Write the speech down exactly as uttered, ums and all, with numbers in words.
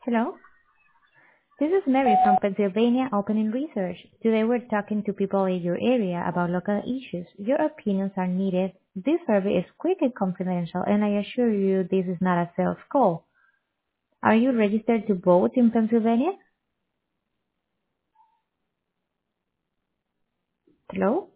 Hello, this is Mary from Pennsylvania Opening Research. Today we're talking to people in your area about local issues. Your opinions are needed. This survey is quick and confidential, and I assure you this is not a sales call. Are you registered to vote in Pennsylvania? Hello?